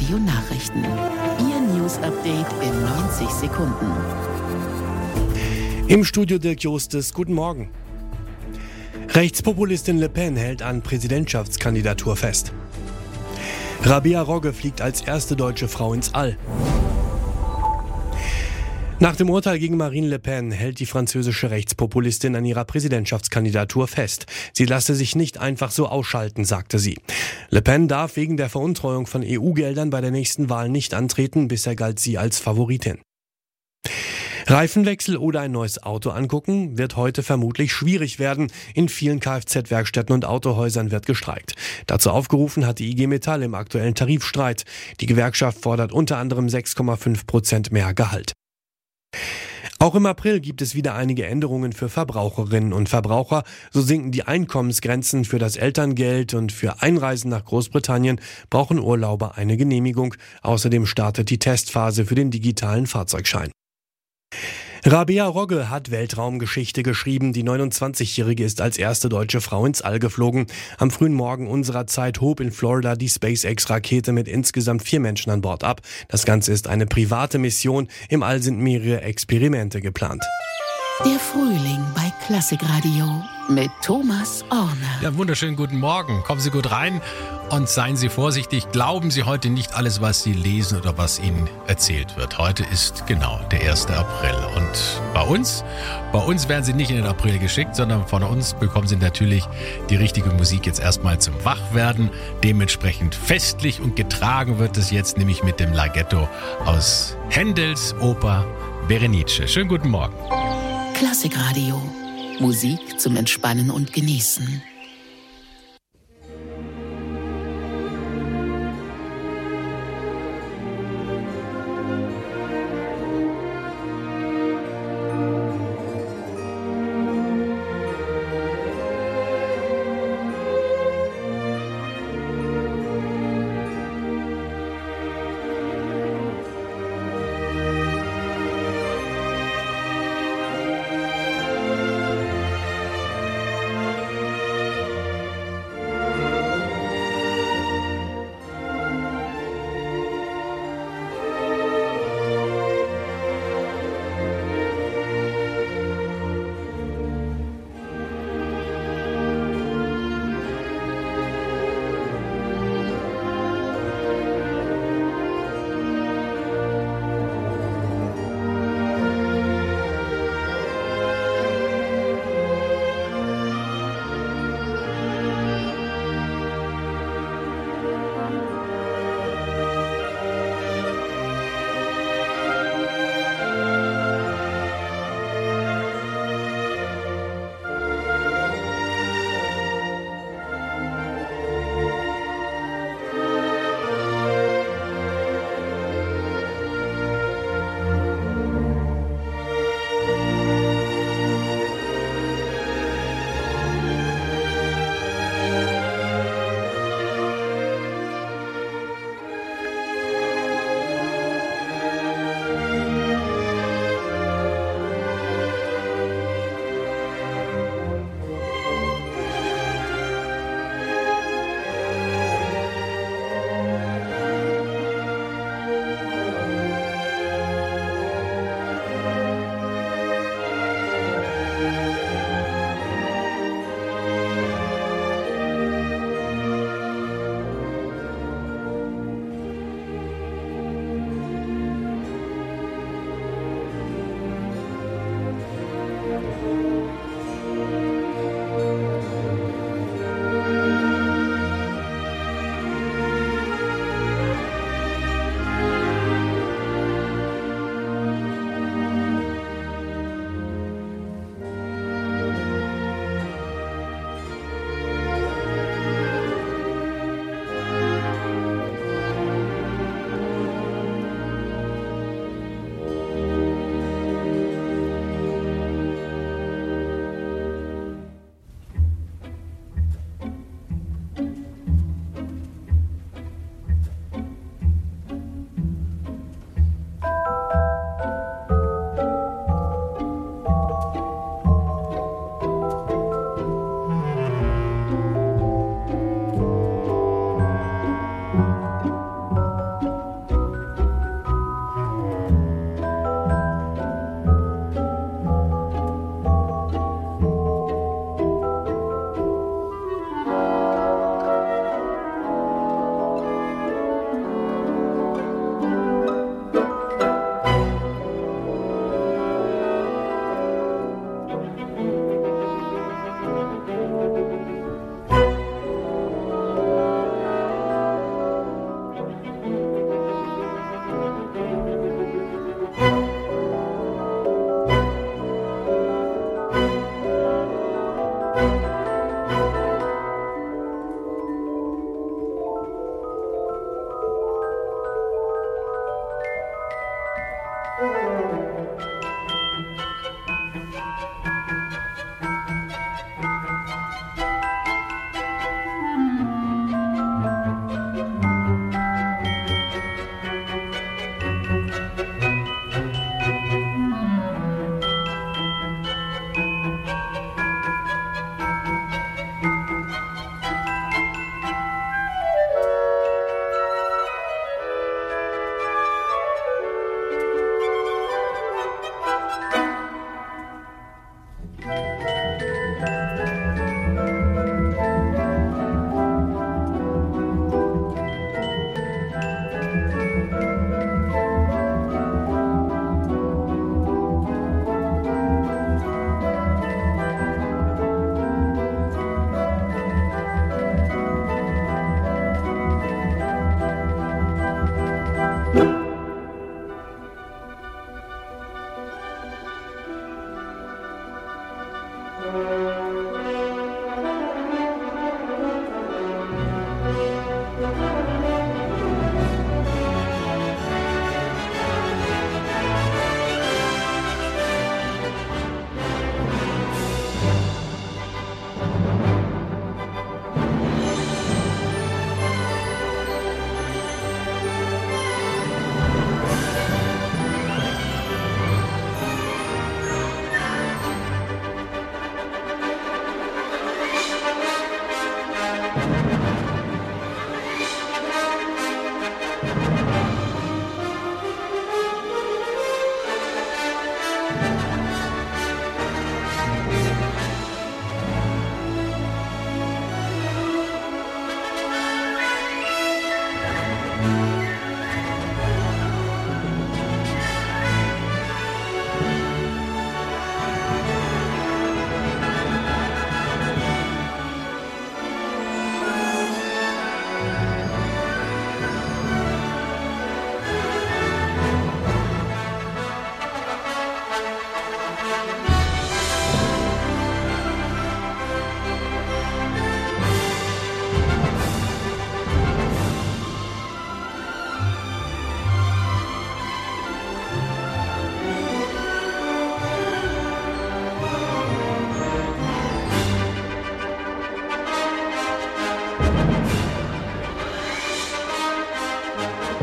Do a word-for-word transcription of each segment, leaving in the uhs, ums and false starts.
Radio Nachrichten. Ihr News-Update in neunzig Sekunden. Im Studio Dirk Justes, guten Morgen. Rechtspopulistin Le Pen hält an Präsidentschaftskandidatur fest. Rabea Rogge fliegt als erste deutsche Frau ins All. Nach dem Urteil gegen Marine Le Pen hält die französische Rechtspopulistin an ihrer Präsidentschaftskandidatur fest. Sie lasse sich nicht einfach so ausschalten, sagte sie. Le Pen darf wegen der Veruntreuung von E U-Geldern bei der nächsten Wahl nicht antreten. Bisher galt sie als Favoritin. Reifenwechsel oder ein neues Auto angucken wird heute vermutlich schwierig werden. In vielen Kfz-Werkstätten und Autohäusern wird gestreikt. Dazu aufgerufen hat die I G Metall im aktuellen Tarifstreit. Die Gewerkschaft fordert unter anderem sechs Komma fünf Prozent mehr Gehalt. Auch im April gibt es wieder einige Änderungen für Verbraucherinnen und Verbraucher. So sinken die Einkommensgrenzen für das Elterngeld und für Einreisen nach Großbritannien brauchen Urlauber eine Genehmigung. Außerdem startet die Testphase für den digitalen Fahrzeugschein. Rabea Rogge hat Weltraumgeschichte geschrieben. Die neunundzwanzigjährige ist als erste deutsche Frau ins All geflogen. Am frühen Morgen unserer Zeit hob in Florida die SpaceX-Rakete mit insgesamt vier Menschen an Bord ab. Das Ganze ist eine private Mission. Im All sind mehrere Experimente geplant. Der Frühling bei Klassikradio mit Thomas Orner. Ja, wunderschönen guten Morgen. Kommen Sie gut rein und seien Sie vorsichtig. Glauben Sie heute nicht alles, was Sie lesen oder was Ihnen erzählt wird. Heute ist genau der erste April. Und bei uns, bei uns werden Sie nicht in den April geschickt, sondern von uns bekommen Sie natürlich die richtige Musik jetzt erstmal zum Wachwerden. Dementsprechend festlich und getragen wird es jetzt, nämlich mit dem Laghetto aus Händels Oper Berenice. Schönen guten Morgen. Klassikradio. Musik zum Entspannen und Genießen.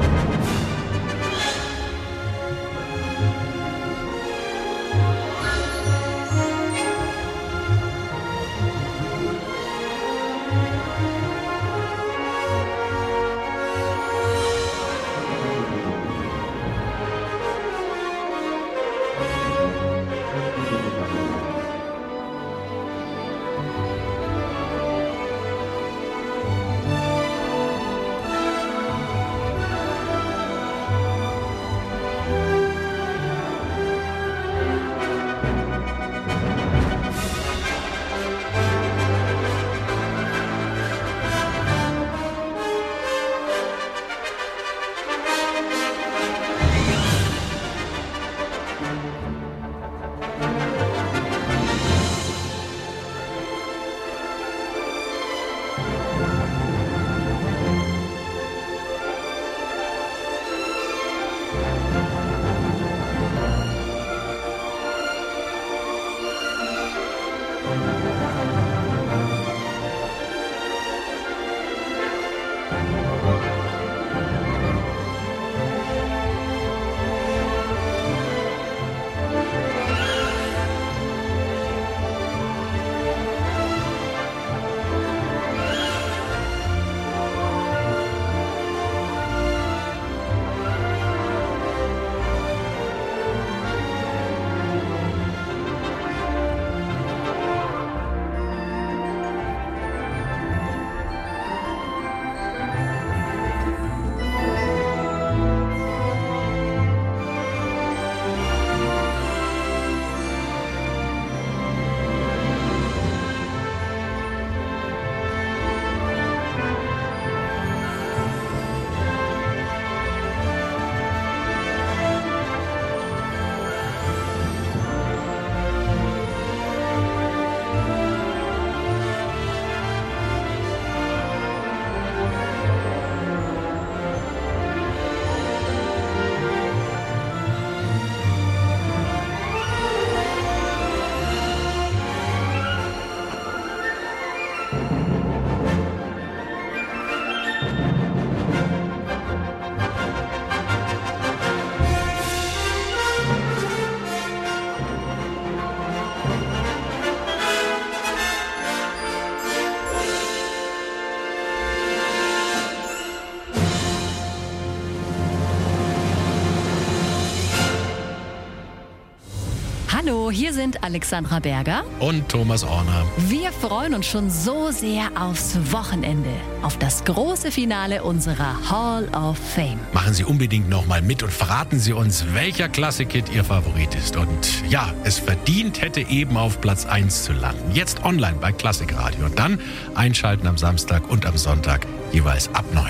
Hallo, hier sind Alexandra Berger und Thomas Orner. Wir freuen uns schon so sehr aufs Wochenende, auf das große Finale unserer Hall of Fame. Machen Sie unbedingt nochmal mit und verraten Sie uns, welcher Klassik-Hit Ihr Favorit ist. Und ja, es verdient hätte eben auf Platz eins zu landen. Jetzt online bei Klassikradio und dann einschalten am Samstag und am Sonntag jeweils ab neun.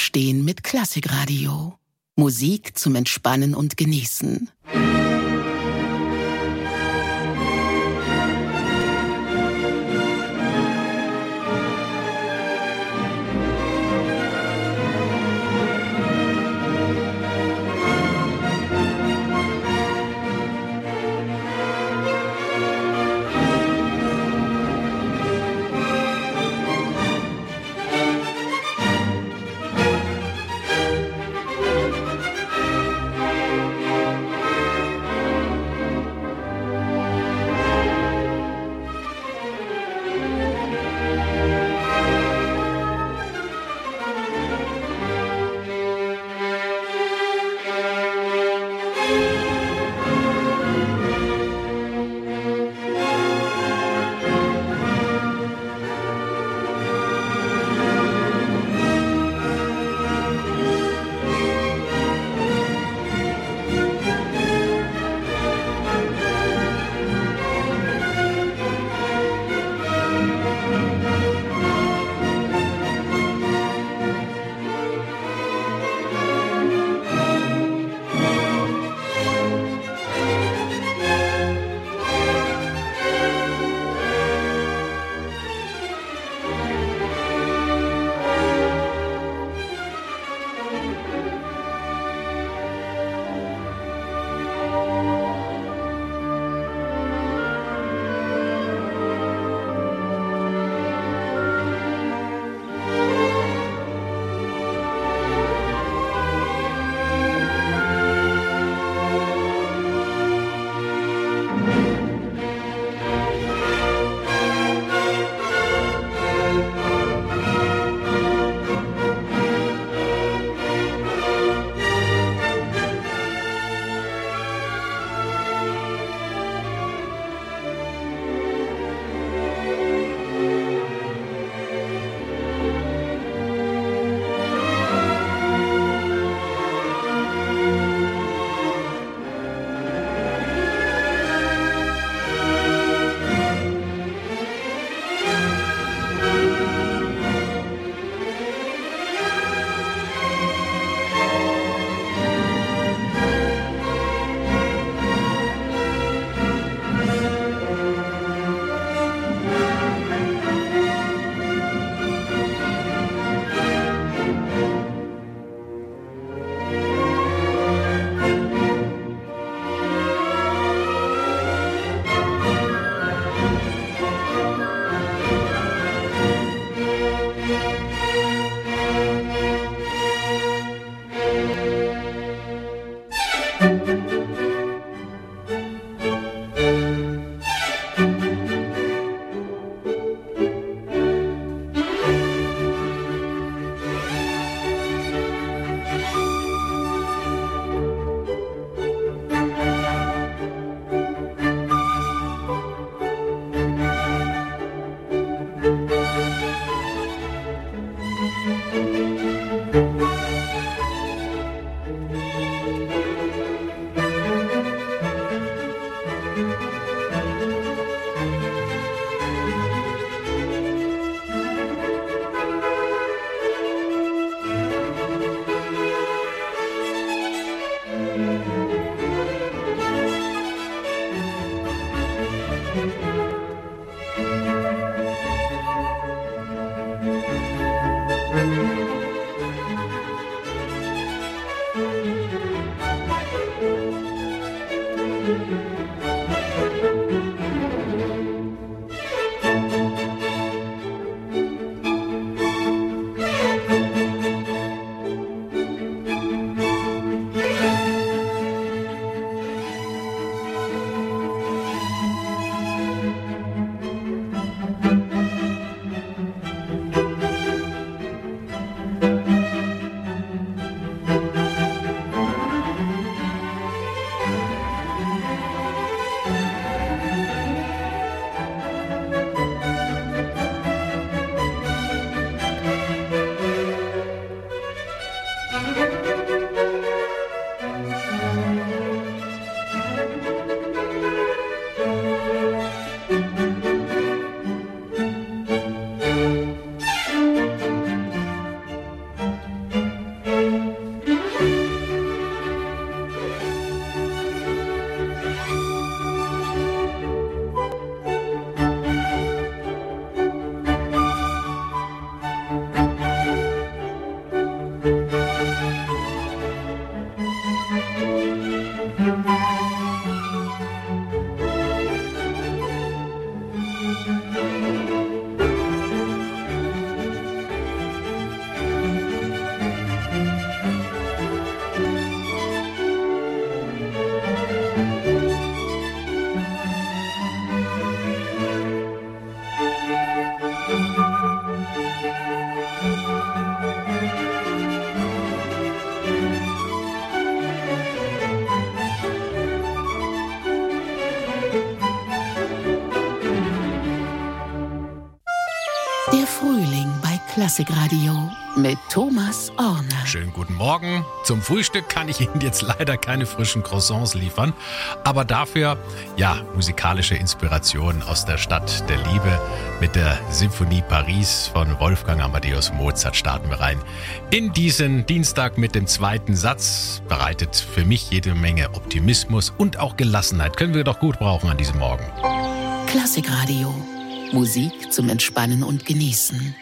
Aufstehen mit Klassikradio. Musik zum Entspannen und Genießen. Klassikradio mit Thomas Orner. Schönen guten Morgen. Zum Frühstück kann ich Ihnen jetzt leider keine frischen Croissants liefern, aber dafür, ja, musikalische Inspiration aus der Stadt der Liebe. Mit der Symphonie Paris von Wolfgang Amadeus Mozart starten wir rein in diesen Dienstag mit dem zweiten Satz. Bereitet für mich jede Menge Optimismus und auch Gelassenheit. Können wir doch gut brauchen an diesem Morgen. Klassikradio. Musik zum Entspannen und Genießen.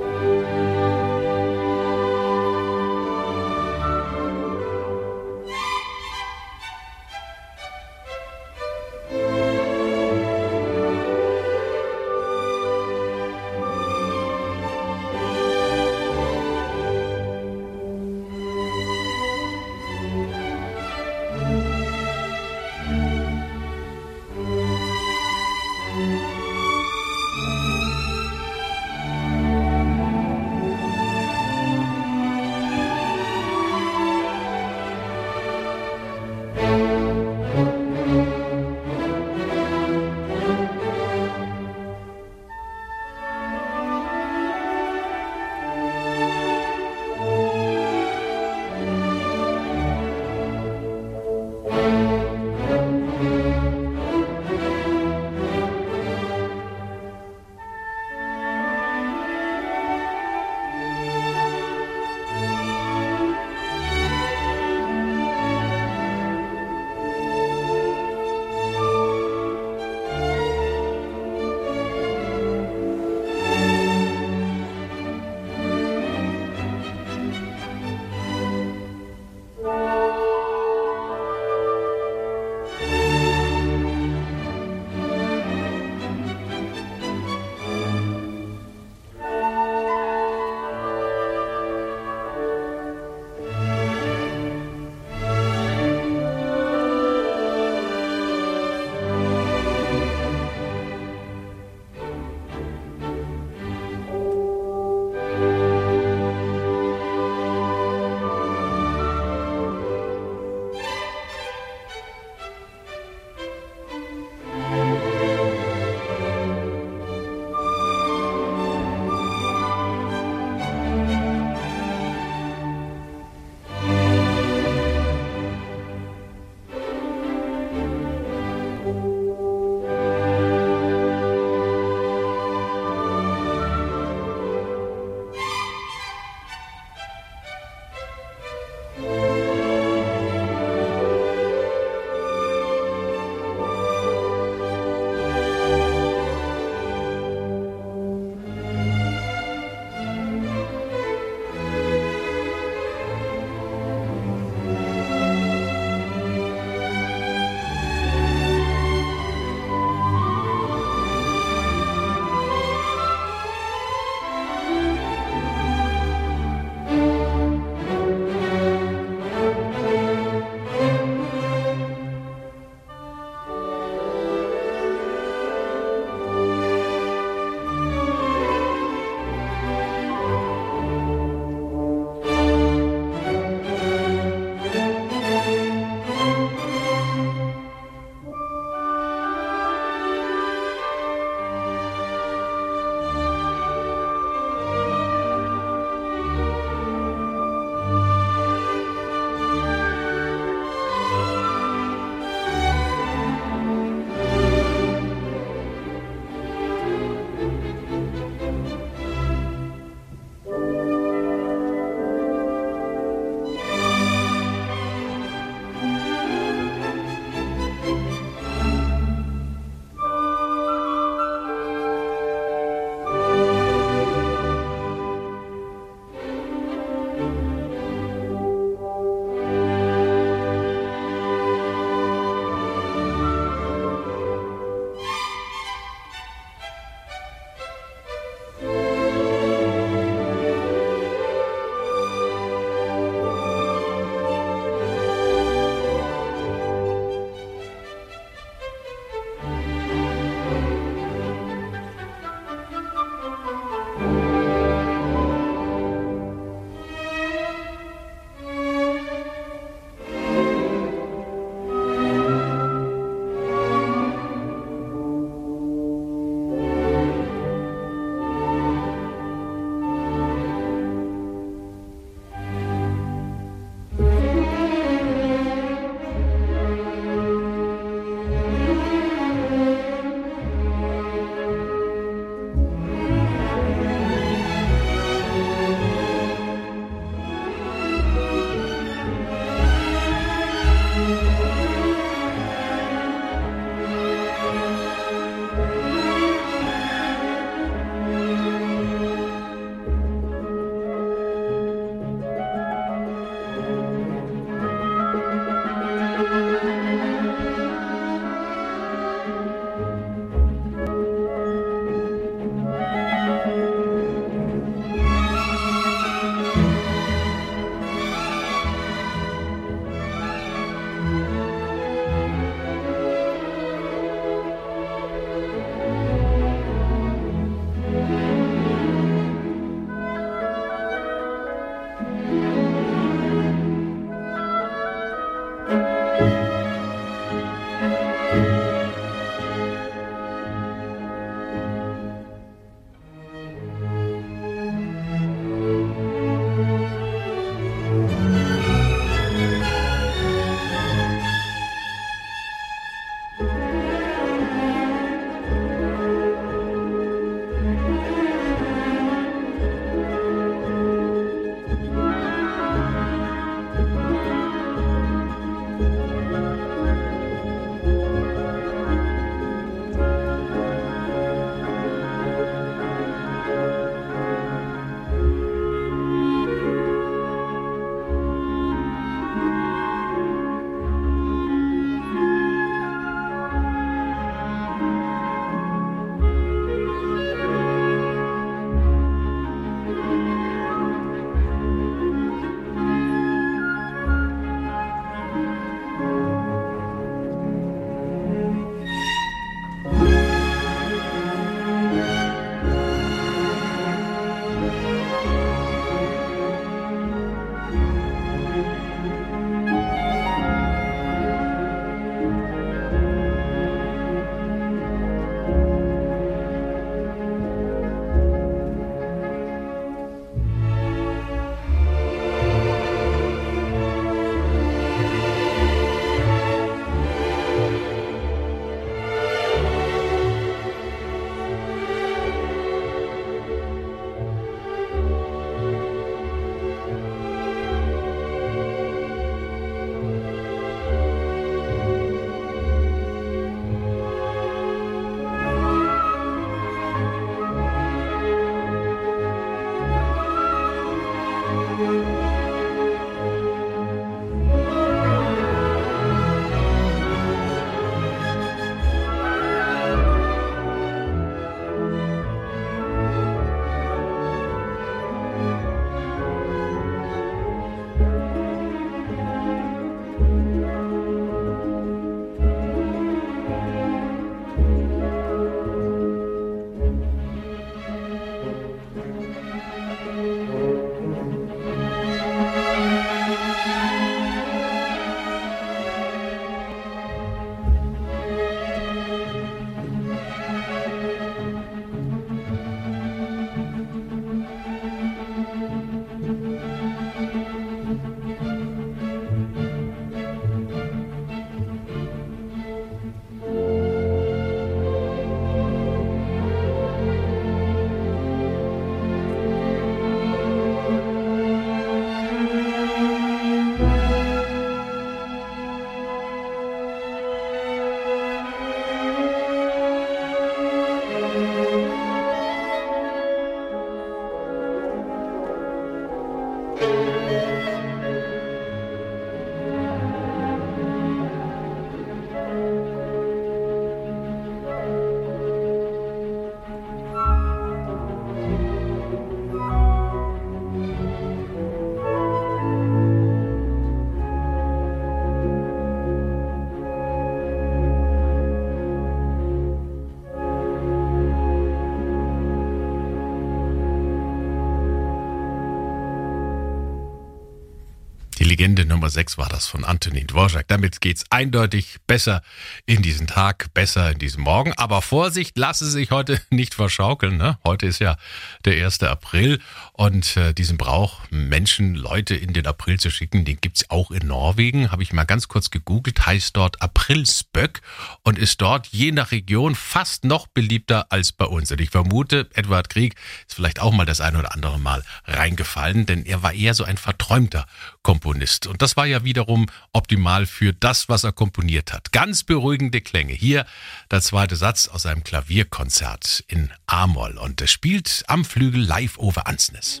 Legende Nummer sechs war das von Antonin Dvorak. Damit geht's eindeutig besser in diesen Tag, besser in diesen Morgen. Aber Vorsicht, lasse sich heute nicht verschaukeln. Ne? Heute ist ja der erste April und äh, diesen Brauch, Menschen, Leute in den April zu schicken, den gibt's auch in Norwegen. Habe ich mal ganz kurz gegoogelt, heißt dort Aprilspøk und ist dort je nach Region fast noch beliebter als bei uns. Und ich vermute, Edvard Grieg ist vielleicht auch mal das ein oder andere Mal reingefallen, denn er war eher so ein verträumter Komponist. Und das war ja wiederum optimal für das, was er komponiert hat. Ganz beruhigende Klänge. Hier der zweite Satz aus einem Klavierkonzert in A-Moll. Und es spielt am Flügel live over Ansnes.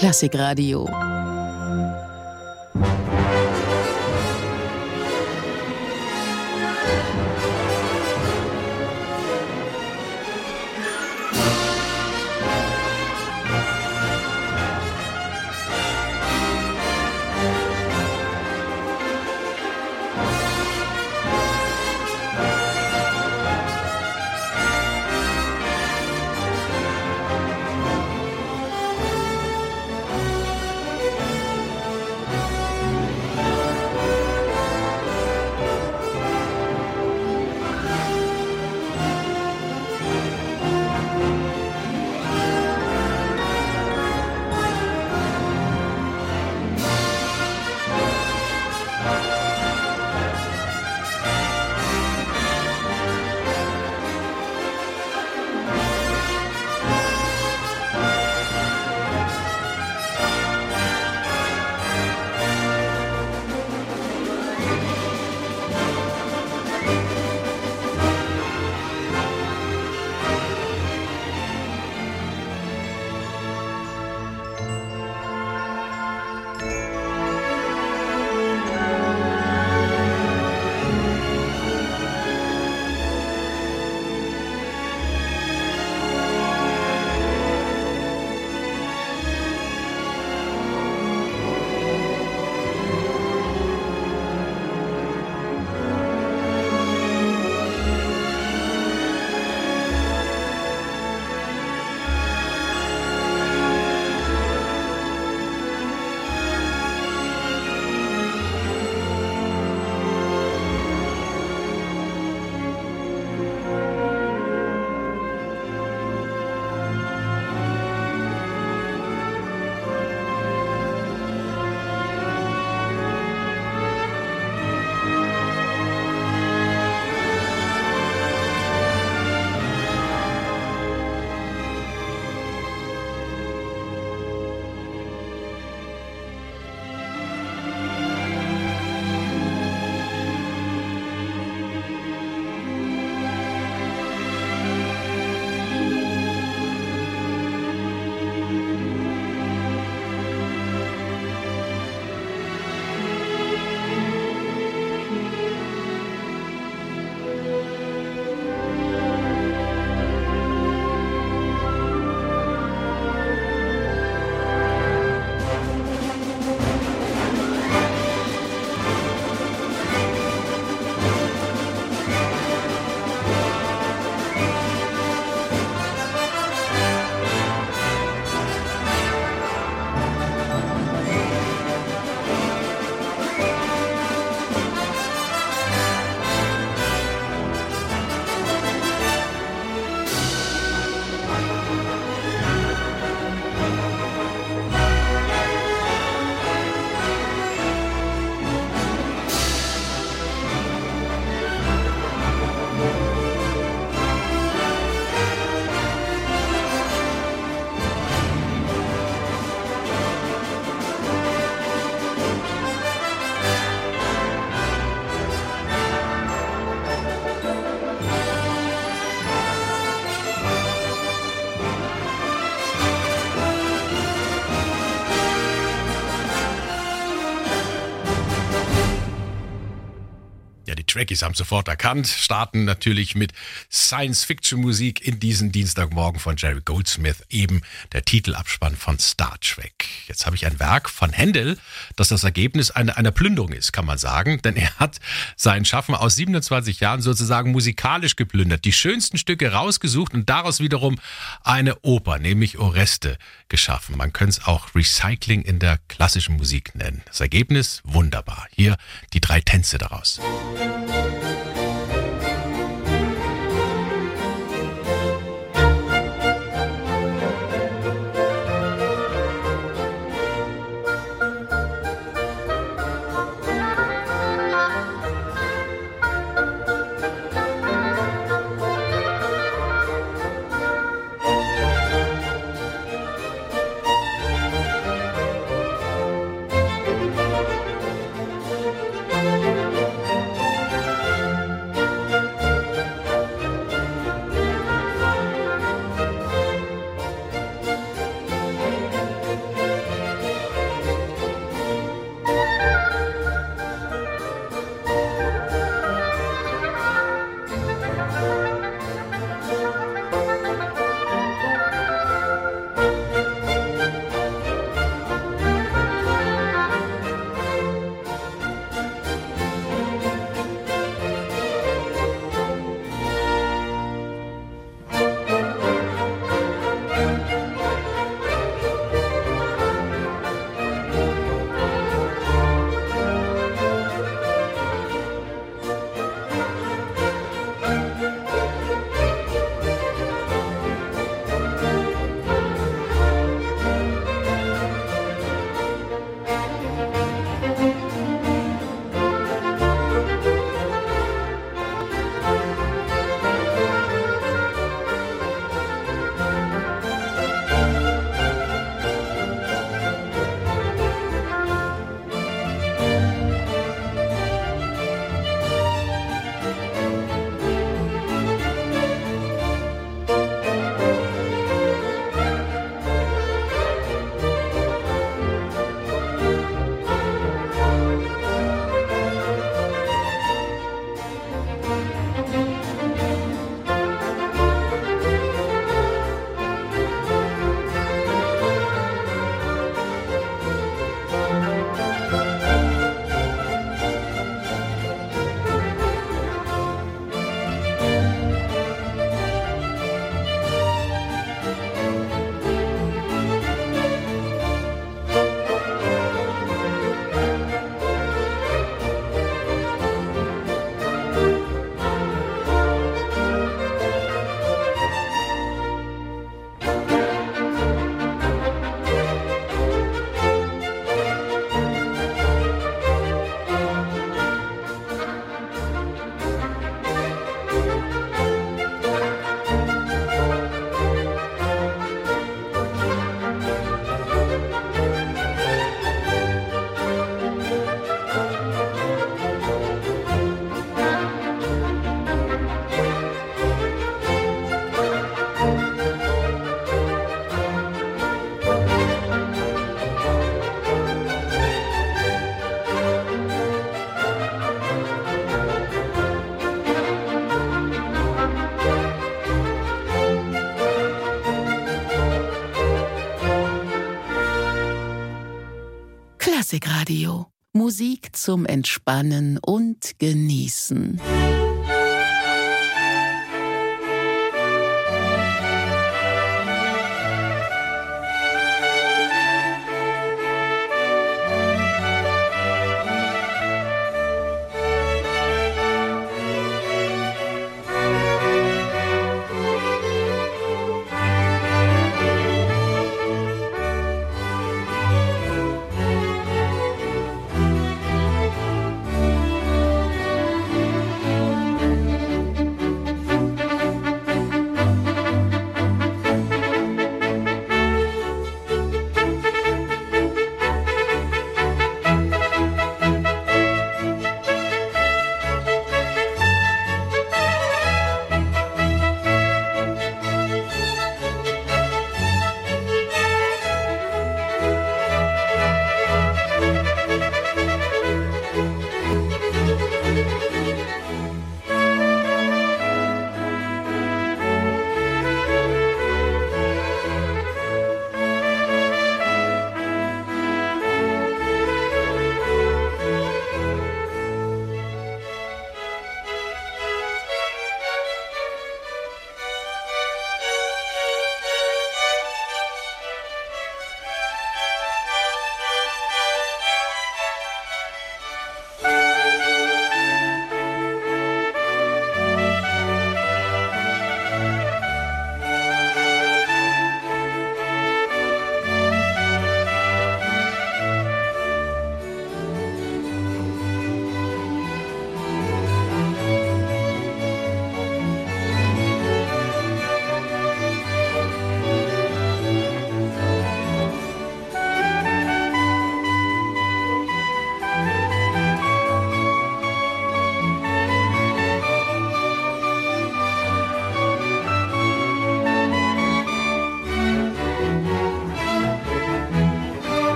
Klassikradio. Trekkies haben sofort erkannt, starten natürlich mit Science-Fiction-Musik in diesen Dienstagmorgen von Jerry Goldsmith, eben der Titelabspann von Star Trek. Jetzt habe ich ein Werk von Händel, das das Ergebnis einer, einer Plünderung ist, kann man sagen, denn er hat sein Schaffen aus siebenundzwanzig Jahren sozusagen musikalisch geplündert, die schönsten Stücke rausgesucht und daraus wiederum eine Oper, nämlich Oreste, geschaffen. Man könnte es auch Recycling in der klassischen Musik nennen. Das Ergebnis wunderbar. Hier die drei Tänze daraus. Klassikradio. Musik zum Entspannen und Genießen.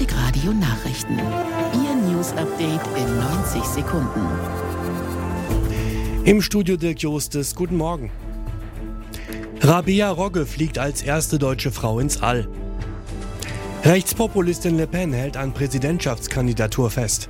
Klassikradio Nachrichten. Ihr News-Update in neunzig Sekunden. Im Studio Dirk Jostes, guten Morgen. Rabea Rogge fliegt als erste deutsche Frau ins All. Rechtspopulistin Le Pen hält an Präsidentschaftskandidatur fest.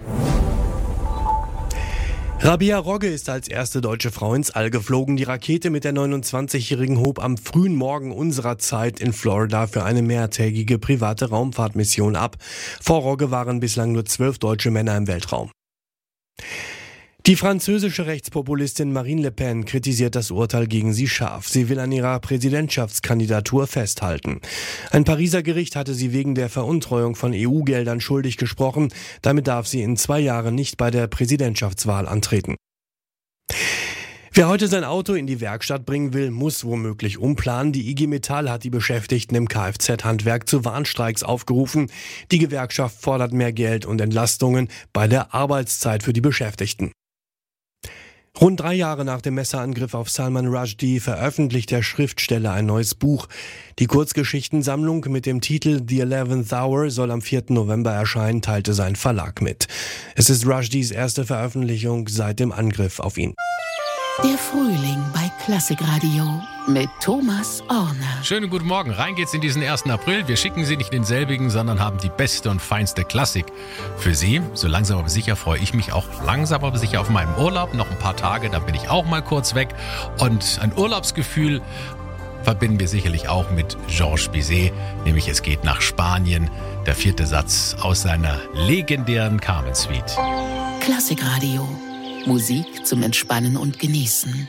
Rabea Rogge ist als erste deutsche Frau ins All geflogen. Die Rakete mit der neunundzwanzigjährigen hob am frühen Morgen unserer Zeit in Florida für eine mehrtägige private Raumfahrtmission ab. Vor Rogge waren bislang nur zwölf deutsche Männer im Weltraum. Die französische Rechtspopulistin Marine Le Pen kritisiert das Urteil gegen sie scharf. Sie will an ihrer Präsidentschaftskandidatur festhalten. Ein Pariser Gericht hatte sie wegen der Veruntreuung von E U-Geldern schuldig gesprochen. Damit darf sie in zwei Jahren nicht bei der Präsidentschaftswahl antreten. Wer heute sein Auto in die Werkstatt bringen will, muss womöglich umplanen. Die I G Metall hat die Beschäftigten im Kfz-Handwerk zu Warnstreiks aufgerufen. Die Gewerkschaft fordert mehr Geld und Entlastungen bei der Arbeitszeit für die Beschäftigten. Rund drei Jahre nach dem Messerangriff auf Salman Rushdie veröffentlicht der Schriftsteller ein neues Buch. Die Kurzgeschichtensammlung mit dem Titel The Eleventh Hour soll am vierten November erscheinen, teilte sein Verlag mit. Es ist Rushdies erste Veröffentlichung seit dem Angriff auf ihn. Der Frühling bei Klassikradio mit Thomas Orner. Schönen guten Morgen. Rein geht's in diesen ersten April. Wir schicken Sie nicht in denselbigen, sondern haben die beste und feinste Klassik für Sie. So langsam aber sicher freue ich mich auch langsam aber sicher auf meinen Urlaub. Noch ein paar Tage, dann bin ich auch mal kurz weg. Und ein Urlaubsgefühl verbinden wir sicherlich auch mit Georges Bizet, nämlich es geht nach Spanien. Der vierte Satz aus seiner legendären Carmen-Suite. Klassikradio. Musik zum Entspannen und Genießen.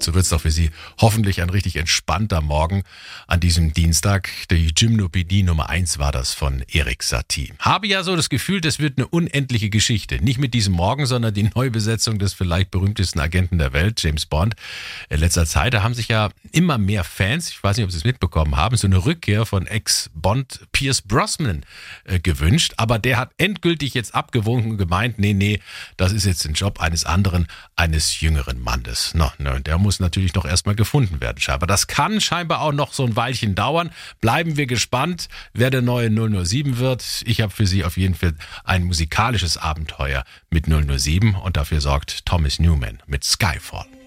so wird es doch für Sie hoffentlich ein richtig entspannter Morgen an diesem Dienstag. Die Gymnopädie Nummer eins war das von Erik Satie. Habe ja so das Gefühl, das wird eine unendliche Geschichte. Nicht mit diesem Morgen, sondern die Neubesetzung des vielleicht berühmtesten Agenten der Welt, James Bond. In letzter Zeit, da haben sich ja immer mehr Fans, ich weiß nicht, ob Sie es mitbekommen haben, so eine Rückkehr von Ex-Bond Pierce Brosnan äh, gewünscht. Aber der hat endgültig jetzt abgewunken und gemeint, nee, nee, das ist jetzt ein Job eines anderen, eines jüngeren Mannes. No, no, der muss natürlich noch erstmal gefunden werden, scheinbar. Das kann scheinbar auch noch so ein Weilchen dauern. Bleiben wir gespannt, wer der neue null null sieben wird. Ich habe für Sie auf jeden Fall ein musikalisches Abenteuer mit null null sieben und dafür sorgt Thomas Newman mit Skyfall.